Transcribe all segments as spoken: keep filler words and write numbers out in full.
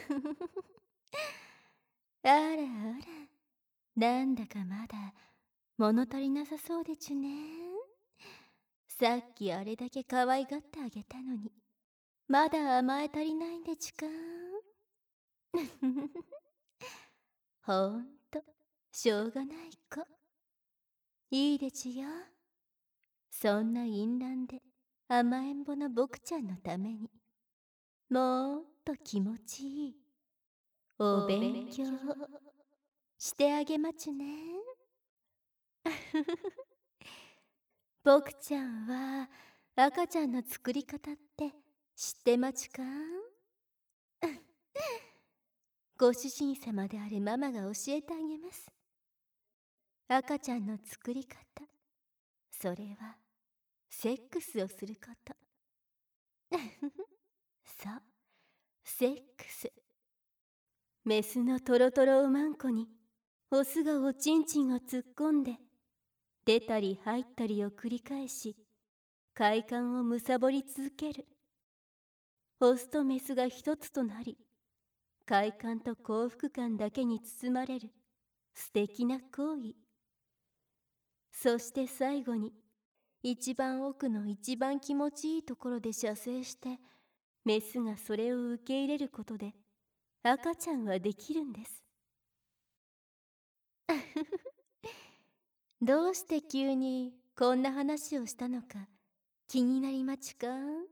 あらあら、なんだかまだ物足りなさそうでちゅね。さっきあれだけ可愛がってあげたのに、まだ甘え足りないんでちゅか。ほんと、しょうがない子。いいでちゅよ。そんな淫乱で甘えん坊の僕ちゃんのために、もっと気持ちいいお勉強してあげまちゅね。僕ちゃんは赤ちゃんの作り方って知ってまちゅか？ご主人様であるママが教えてあげます。赤ちゃんの作り方、それはセックスをすること。そう、セックス。メスのトロトロおまんこにオスがおちんちんを突っ込んで、出たり入ったりを繰り返し、快感をむさぼり続ける。オスとメスが一つとなり、快感と幸福感だけに包まれる素敵な行為。そして最後に、一番奥の一番気持ちいいところで射精して、メスがそれを受け入れることで赤ちゃんはできるんです。どうして急にこんな話をしたのか気になりまちゅか？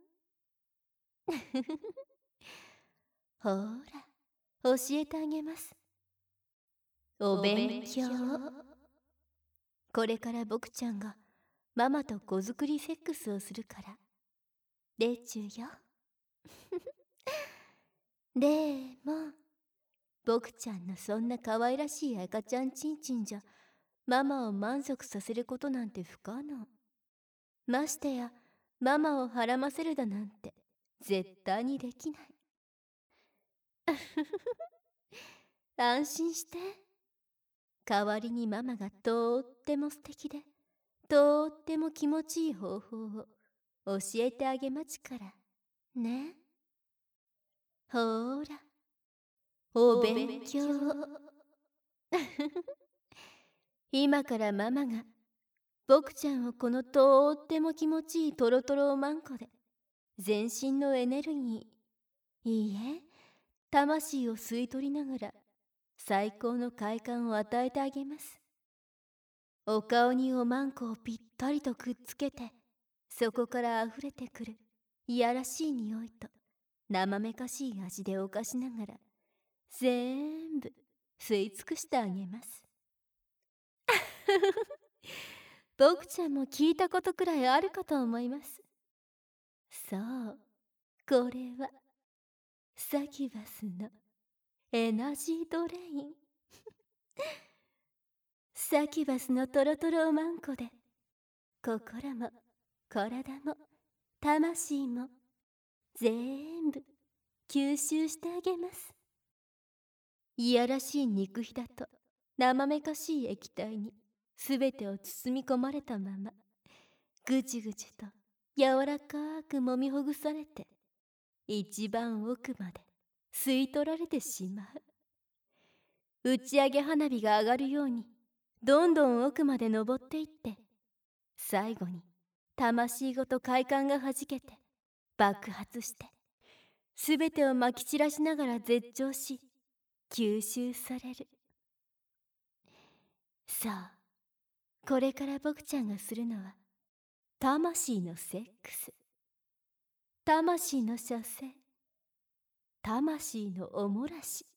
ほーら、教えてあげます。お勉強。これから僕ちゃんがママと子作りセックスをするからでちゅよ。でも僕ちゃんのそんな可愛らしい赤ちゃんちんちんじゃママを満足させることなんて不可能。ましてやママをはらませるだなんて絶対にできない。安心して。代わりにママがとっても素敵でとっても気持ちいい方法を教えてあげまちからね。ほーら、お勉強。今からママが僕ちゃんをこのとっても気持ちいいトロトロおまんこで全身のエネルギー、いいえ魂を吸い取りながら最高の快感を与えてあげます。お顔におまんこをぴったりとくっつけて、そこからあふれてくるいやらしい匂いと生めかしい味で犯しながら全部吸い尽くしてあげます。僕ちゃんも聞いたことくらいあるかと思います。そう、これはサキュバスのエナジードレイン。サキュバスのトロトロおまんこで心も体も魂も全部吸収してあげます。いやらしい肉皮だと生めかしい液体にすべてを包み込まれたまま、ぐちぐちと柔らかくもみほぐされて一番奥まで吸い取られてしまう。打ち上げ花火が上がるようにどんどん奥まで登っていって、最後に魂ごと快感がはじけて爆発して、すべてをまき散らしながら絶頂し吸収される。さあ、これから僕ちゃんがするのは魂のセックス、魂の射精、魂のおもらし。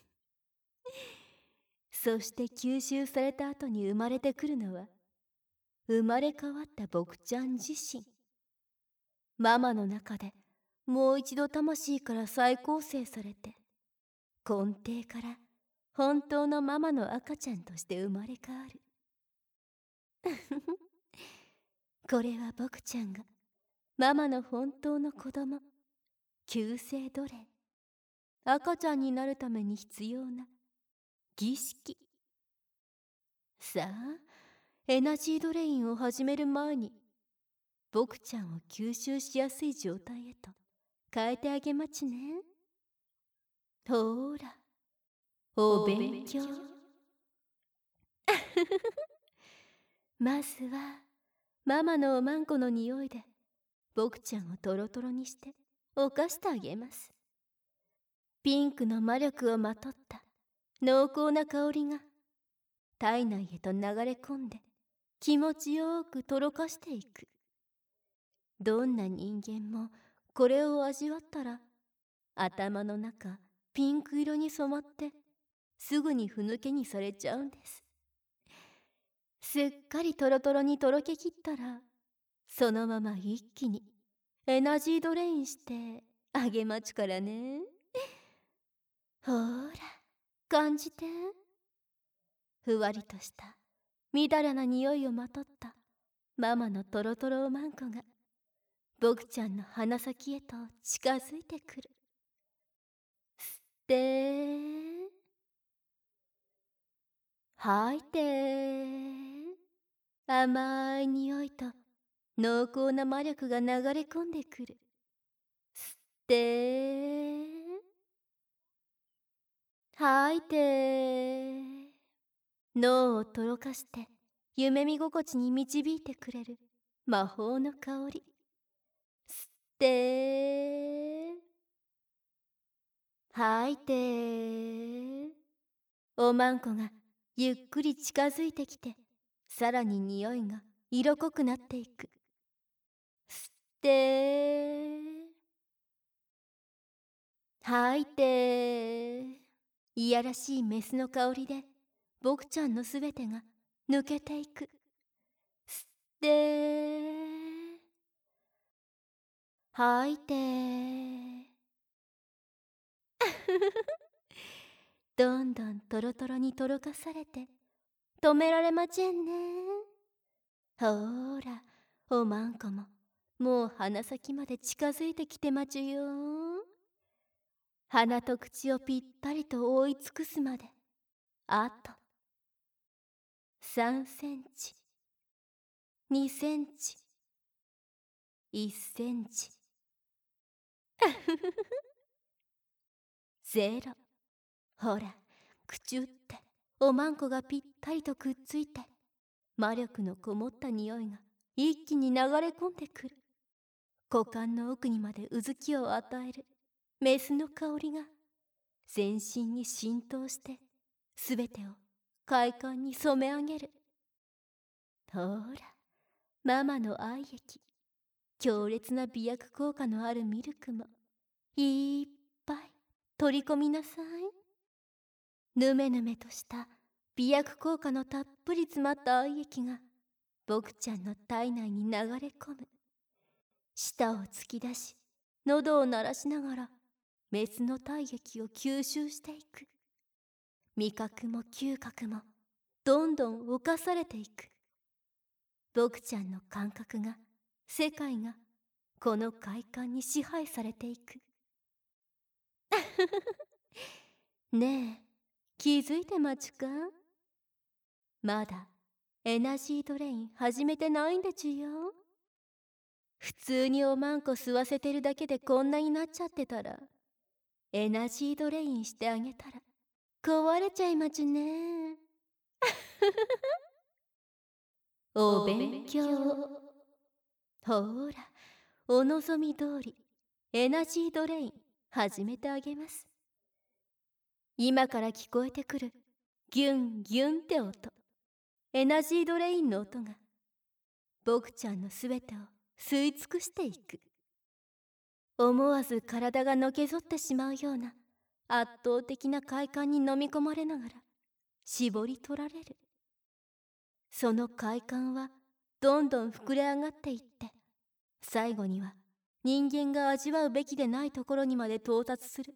そして吸収された後に生まれてくるのは生まれ変わった僕ちゃん自身。ママの中でもう一度魂から再構成されて、根底から本当のママの赤ちゃんとして生まれ変わる。これは僕ちゃんがママの本当の子供、旧姓奴隷、赤ちゃんになるために必要な儀式。さあ、エナジードレインを始める前に僕ちゃんを吸収しやすい状態へと変えてあげまちね。 ほーら、お勉強。まずはママのおまんこの匂いで僕ちゃんをトロトロにして犯してあげます。ピンクの魔力をまとった濃厚な香りが体内へと流れ込んで気持ちよくとろかしていく。どんな人間もこれを味わったら頭の中ピンク色に染まってすぐにふぬけにされちゃうんです。すっかりトロトロにとろけきったらそのまま一気にエナジードレインしてあげまちからね。ほーら感じて。ふわりとしたみだらな匂いをまとったママのトロトロおまんこが僕ちゃんの鼻先へと近づいてくる。吸って吐いて。甘い匂いと濃厚な魔力が流れ込んでくる。吸って吐いて。脳をとろかして夢見心地に導いてくれる魔法の香り。吸って吐いて。おまんこがゆっくり近づいてきてさらに匂いが色濃くなっていく。吸って吐いて。いやらしいメスの香りで僕ちゃんのすべてが抜けていく。吸って吐いて。どんどんトロトロにとろかされて止められまちぇんね。ほーらおまんこももう鼻先まで近づいてきてまちゅよ。鼻と口をぴったりと覆い尽くすまであとさんセンチ、にセンチ、いっセンチ。ゼロ。ほら口っておまんこがぴったりとくっついて魔力のこもった匂いが一気に流れ込んでくる。股間の奥にまでうずきを与えるメスの香りが全身に浸透してすべてを快感に染め上げる。ほらママの愛液、強烈な美薬効果のあるミルクもいっぱい取り込みなさい。ぬめぬめとした美薬効果のたっぷり詰まった愛液が僕ちゃんの体内に流れ込む。舌を突き出し喉を鳴らしながらメスの体液を吸収していく。味覚も嗅覚もどんどん侵されていく。僕ちゃんの感覚が世界がこの快感に支配されていく。ねえ気づいてまちゅか。まだエナジードレイン始めてないんでちゅよ。普通におまんこ吸わせてるだけでこんなになっちゃってたらエナジードレインしてあげたら壊れちゃいまちゅね。お勉強。ほーらお望み通りエナジードレイン始めてあげます。今から聞こえてくるギュンギュンって音、エナジードレインの音が僕ちゃんのすべてを吸い尽くしていく。思わず体がのけぞってしまうような圧倒的な快感に飲み込まれながら絞り取られる。その快感はどんどん膨れ上がっていって最後には人間が味わうべきでないところにまで到達する。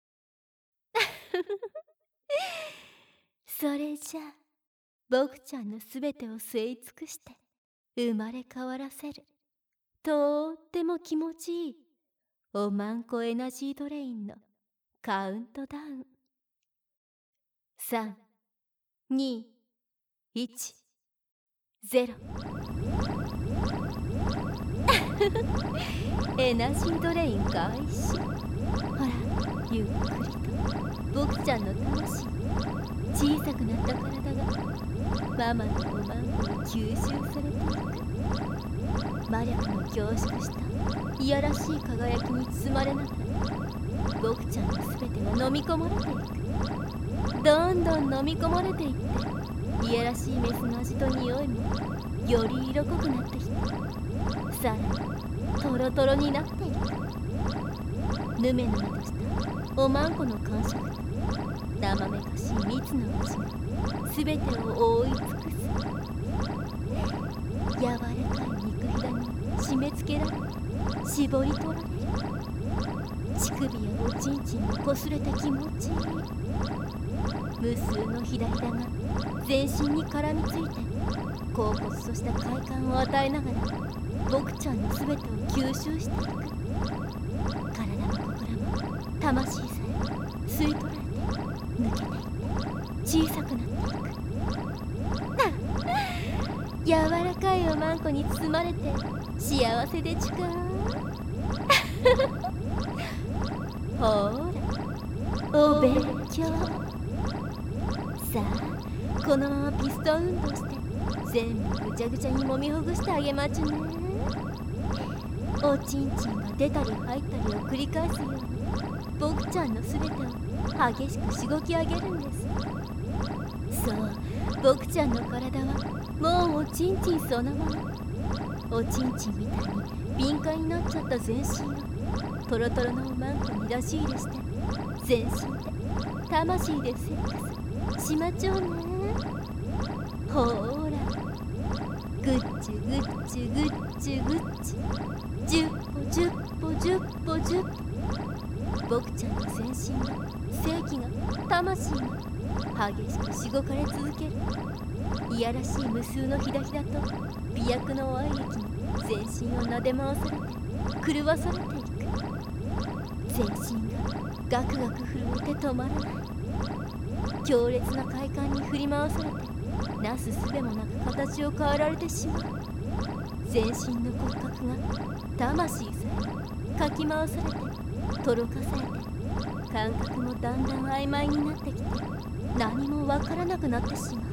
それじゃあ僕ちゃんのすべてを吸い尽くして生まれ変わらせるとっても気持ちいいおまんこエナジードレインのカウントダウン。さん、に、いち、ゼロ。エナジードレイン開始。ほらゆっくりと僕ちゃんの魂、小さくなった体がママのおまんこに吸収されていく。魔力の凝縮したいやらしい輝きに包まれながら、僕ちゃんのすべてが飲み込まれていく。どんどん飲み込まれていって、いやらしいメスの味と匂いもより色濃くなってきて、さらにトロトロになっていく。ぬめぬめとしたおまんこの感触と生めかしい蜜の味がすべてを覆い尽くす。柔らかい肉ひだに締め付けられ、絞り取られる。乳首やおちんちんもこすれて気持ちいい。無数のひだひだが全身に絡みついて、恍惚とした快感を与えながら僕ちゃんのすべてを吸収していく。体も心も魂さえ吸い取られて抜けていって小さくなっていく。柔らかいおまんこに包まれて幸せでちゅかほーらお勉強。さあこのままピストン運動して全部ぐちゃぐちゃに揉みほぐしてあげまちゅね。おちんちんが出たり入ったりを繰り返すように僕ちゃんのすべてを激しくしごき上げるんです。そう、僕ちゃんの体はもうおちんちんそのもの。おちんちんみたいに敏感になっちゃった全身をトロトロのおまんこに出し入れして、全身で魂でセックスしまちょうね。ほーら、ぐっちゅぐっちゅぐっちゅぐっちゅ、じゅっぽじゅっぽじゅっぽじゅっぽ。僕ちゃんの全身が正気が魂が激しくしごかれ続ける。いやらしい無数のひだひだと美薬の愛液に全身をなで回されて狂わされていく。全身がガクガク震えて止まらない。強烈な快感に振り回されてなすすべもなく形を変えられてしまう。全身の骨格が魂さえかき回されてとろかされて、感覚もだんだん曖昧になってきて何もわからなくなってしまう。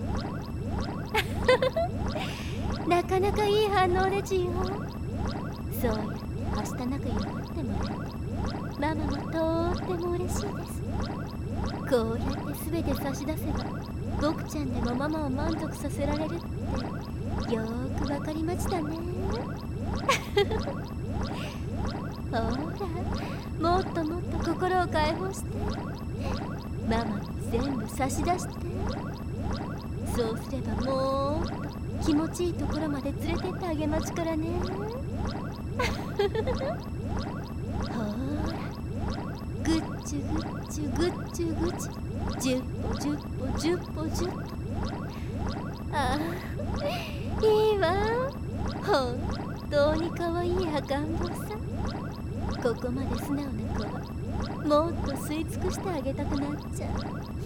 なかなかいい反応でちよ。そうやってはしたなく祝ってもらえてママもとっても嬉しいです。こうやって全て差し出せば僕ちゃんでもママを満足させられるってよーくわかりましたね。ほら、もっともっと心を解放してママに全部差し出して、そうすればもっと気持ちいいところまで連れてってあげまちからね。ほーら、ぐっちゅぐっちゅぐっちゅぐちゅ、じゅっぽじゅっぽじゅっぽじゅっぽ。ああ、いいわ。本当にかわいい赤ん坊さん。ここまで素直な子はもっと吸い尽くしてあげたくなっちゃう。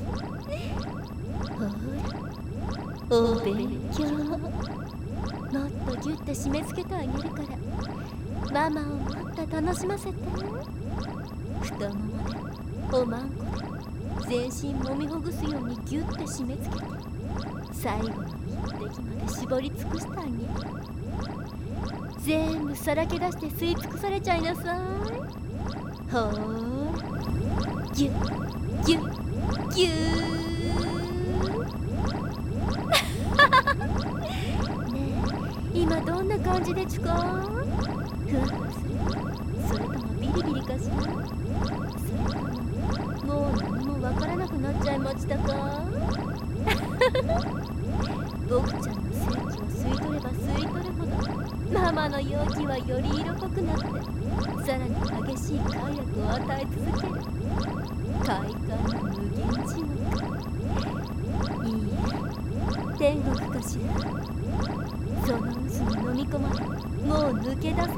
ほら、お勉強もっとギュッと締め付けてあげるからママをもっと楽しませて。太ももでおまんこで全身もみほぐすようにギュッて締め付けて、最後の一滴まで絞り尽くしてあげる。全部さらけ出して吸い尽くされちゃいなさい。ほーら、ギュッギュッギュー。ねえ、今どんな感じでちゅか？ふわふわする？それともビリビリかしら？それとももう何もわからなくなっちゃいましたか？僕ちゃんの精気を吸い取れば吸い取るほどママの容器はより色濃くなって、さらに激しい快楽を与え続ける。快感の無限地獄。いいえ、天国かしら。その渦に飲み込まれ、もう抜け出せない。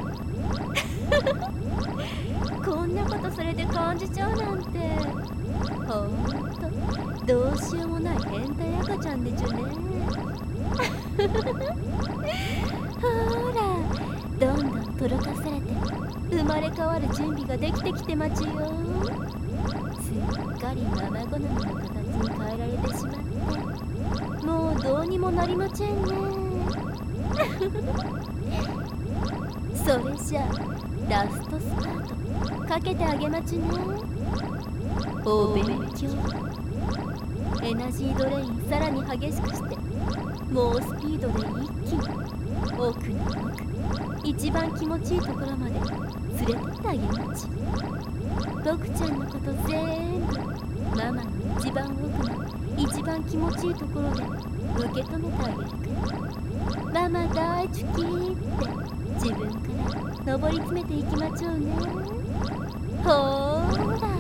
こんなことそれで感じちゃうなんて、ほんとどうしようもない変態赤ちゃんでちゅね。ほら、どんどんとろかされて生まれ変わる準備ができてきてまちよ。 かり生好みの形に変えられてしまって、もうどうにもなりませんね。それじゃラストスパートかけてあげまちね。お勉強。エナジードレインさらに激しくして、猛スピードで一気に奥の奥、一番気持ちいいところまで連れてってあげまち。僕ちゃんのこと全部ママの一番奥の一番気持ちいいところで受け止めてあげるから、ママ大好きって自分から上り詰めていきまちょうね。ほーら、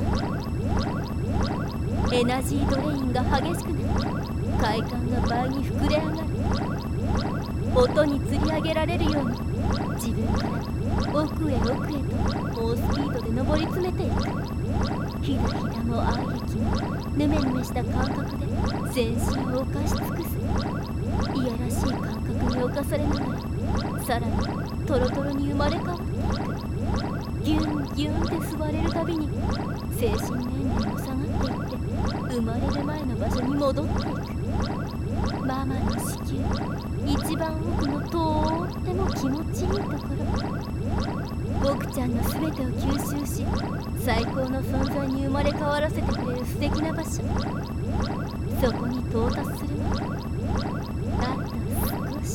エナジードレインが激しくなって快感が倍に膨れ上がる。音に釣り上げられるように自分から奥へ奥へと猛スピードで上り詰めていく。ひだひだも愛液もヌメヌメした感覚で全身を犯し尽くす。いやらしい感覚に侵されながらさらにトロトロに生まれ変わっていく。ギュンギュンって吸われるたびに精神年齢も下がっていって生まれる前の場所に戻っていく。ママの子宮一番奥のとっても気持ちいいところ、僕ちゃんの全てを吸収し最高の存在に生まれ変わらせてくれる素敵な場所。そこに到達するまであと少し。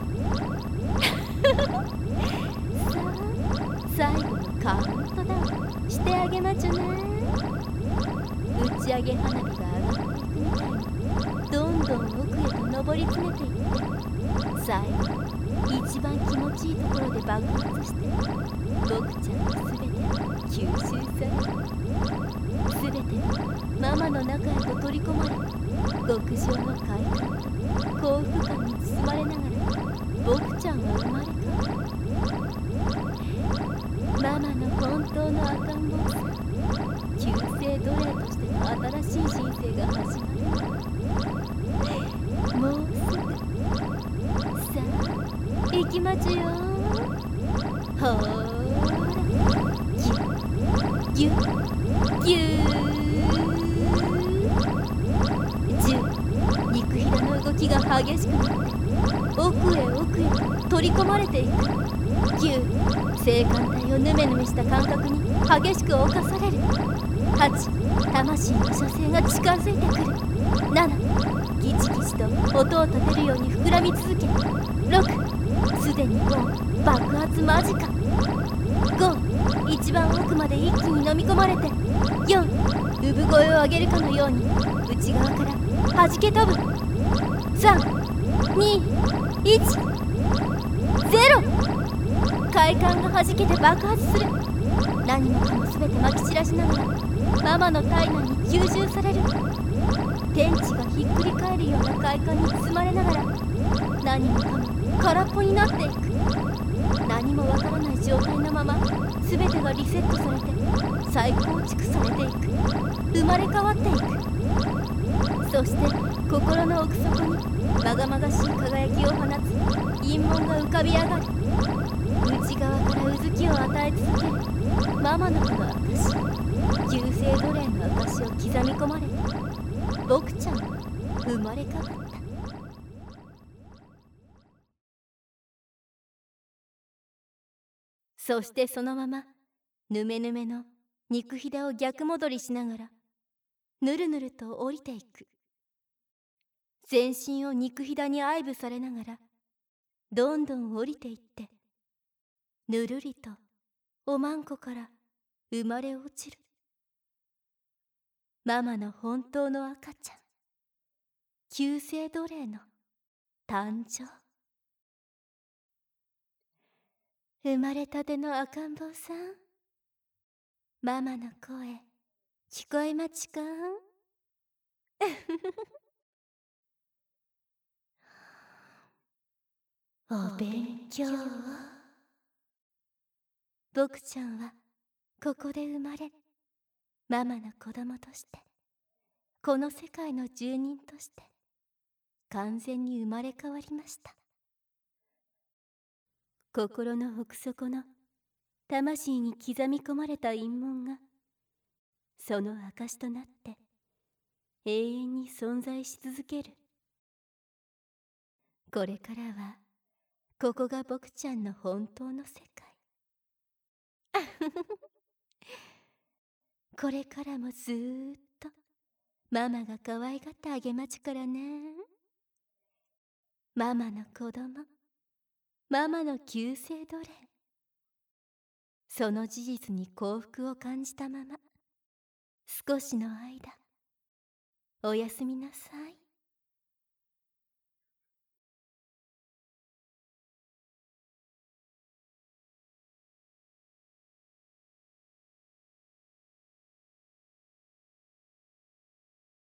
さあ最後のカウントダウンしてあげまちゅね。打ち上げ花火が上がっていくみたいにどんどん奥へと上り詰めていって、最後一番気持ちいいところで爆発して僕ちゃんの全て吸収される。全てがママの中へと取り込まれ、極上の快感と幸福感に包まれながら僕ちゃんは生まれ変わる。ママの本当の赤ん坊さん、旧姓奴隷としての新しい人生が始まる。もうすぐ。さあ行きまちよ。ほーら、ギュッギュッギュー。じゅう、肉ひだの動きが激しくなって奥へ奥へ取り込まれていく。きゅう、性感帯をヌメヌメした感覚に激しく侵される。はち、魂の射精が近づいてくる。なな、ギチギチと音を立てるように膨らみ続け。ろく、すでにもう爆発間近。ご、一番奥まで一気に飲み込まれて。よん、産声を上げるかのように内側から弾け飛ぶ。さん、に、いち、ゼロ。快感がはじけて爆発する。何もかも全てまき散らしながらママの体内に吸収される。天地がひっくり返るような快感に包まれながら何もかも空っぽになっていく。何もわからない状態のまま全てがリセットされて再構築されていく。生まれ変わっていく。そして心の奥底にまがまがしい輝きを放つ陰紋が浮かび上がる。内側からうずきを与え続けるママの子の証、旧姓奴隷の証を刻み込まれて僕ちゃんは生まれ変わった。そしてそのままぬめぬめの肉ひだを逆戻りしながらぬるぬると降りていく。全身を肉ひだに愛撫されながらどんどん降りていって、ぬるりとおまんこから生まれ落ちるママの本当の赤ちゃん、旧姓奴隷の誕生。生まれたての赤ん坊さん、ママの声聞こえまちかん？お勉強。僕ちゃんはここで生まれ、ママの子供としてこの世界の住人として完全に生まれ変わりました。心の奥底の魂に刻み込まれた陰紋がその証となって永遠に存在し続ける。これからはここが僕ちゃんの本当の世界。これからもずーっとママが可愛がってあげまちからね。ママの子供、ママの旧姓奴隷。その事実に幸福を感じたまま少しの間おやすみなさい。